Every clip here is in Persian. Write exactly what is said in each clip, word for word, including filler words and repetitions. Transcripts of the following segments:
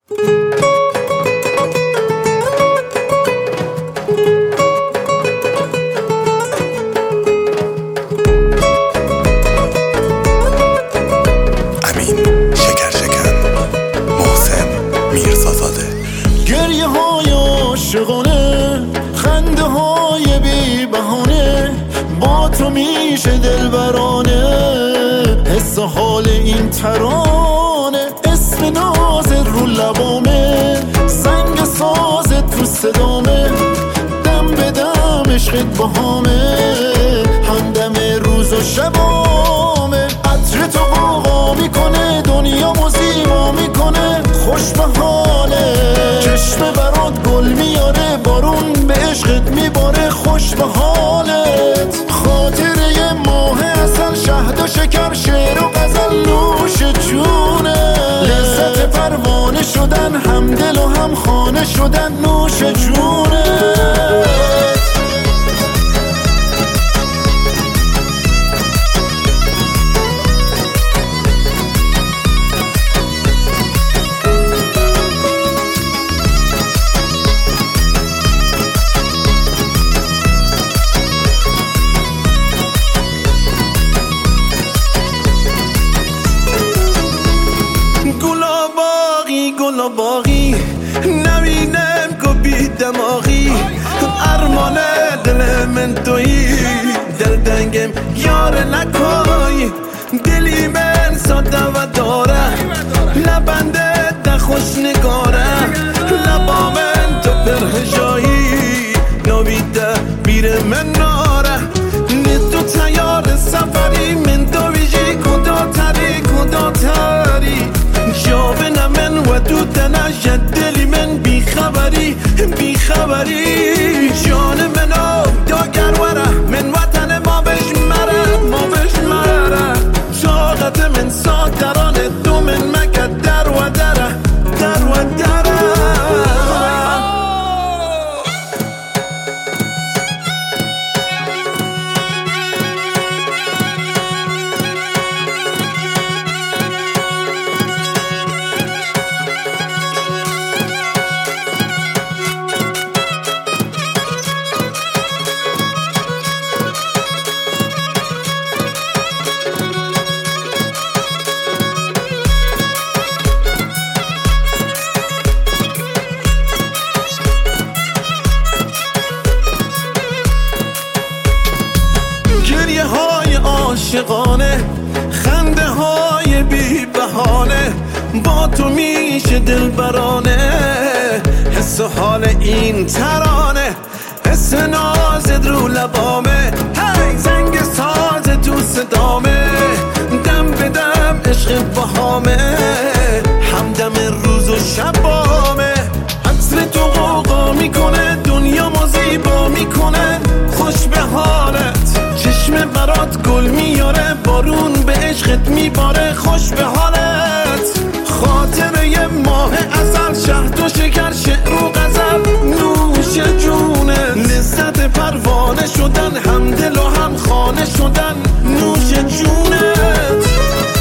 عاشقانه خنده های بی بهانه با تو میشه دلبرانه حس حال این ترانه اسم نازت رو لبامه زنگ سازت تو صدامه دم به دم عشقت باهامه همدم روز و شبامه عطر تو قوقا میکنه دنیا زیبا میکنه خوش به حاله چشم برات گل میاره بارون به عشقت میباره خوش به حالت خاطره ماه اصل شهد و شکر شعر و غزل نوش جونه لذت پروانه شدن هم دل و هم خانه شدن نوش جونه گل باقی نبینم که بی دماغی ارمان دل من تویی دل دنگم یار نکای دلی من ساده و داره لبنده ده خوش نگاره لبا من تو پر جایی نویده بیر من ناره نه تو تیار سفری من تو ویجی کدا تری کدا تری جاوه من و تو تنش دلی من بیخبری بیخبری جان منو داگر وره من وطن ما بش مره ما بش مره طاقت من ساترانه تو من مکد در و دره در و دره گریه های عاشقانه خنده های بی بهانه با تو میشه دلبرانه حس حال این ترانه حس نازت رو لبامه هی زنگ ساز تو صدامه دم به دم عشق بهامه همدم روز و شبامه عطر تو قوقا میکنه دنیا زیبا میکنه خوش به حالت چشم برات گل میاره بارون به عشقت میباره خوش به حالت خاطره ماه ازل شهد و شکر شعر و غزل نوش جونه لذت پروانه شدن هم دل و هم خانه شدن نوش جونت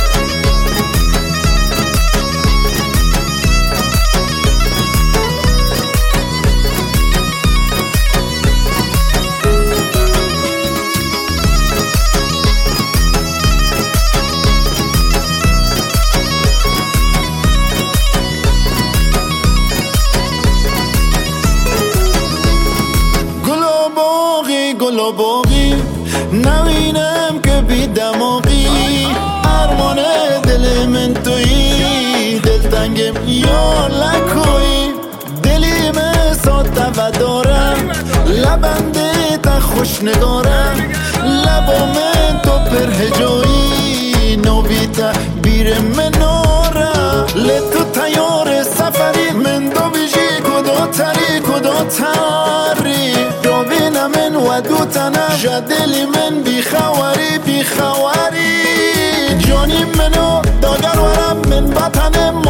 گل باقی نبینم که بی دماغی ارمان دل من تویی دل تنگم یار لکویی دلی من ساده و دارم لبنده تا خوش نگارم لبا من تو پر هجایی نویتا بیر مناره لتو تیار سفری من دو بیجی کدا تری کدا تری دوبین من و دو تنه جدلی من بیخواری بیخواری جانی منو داگر ورم من وطنم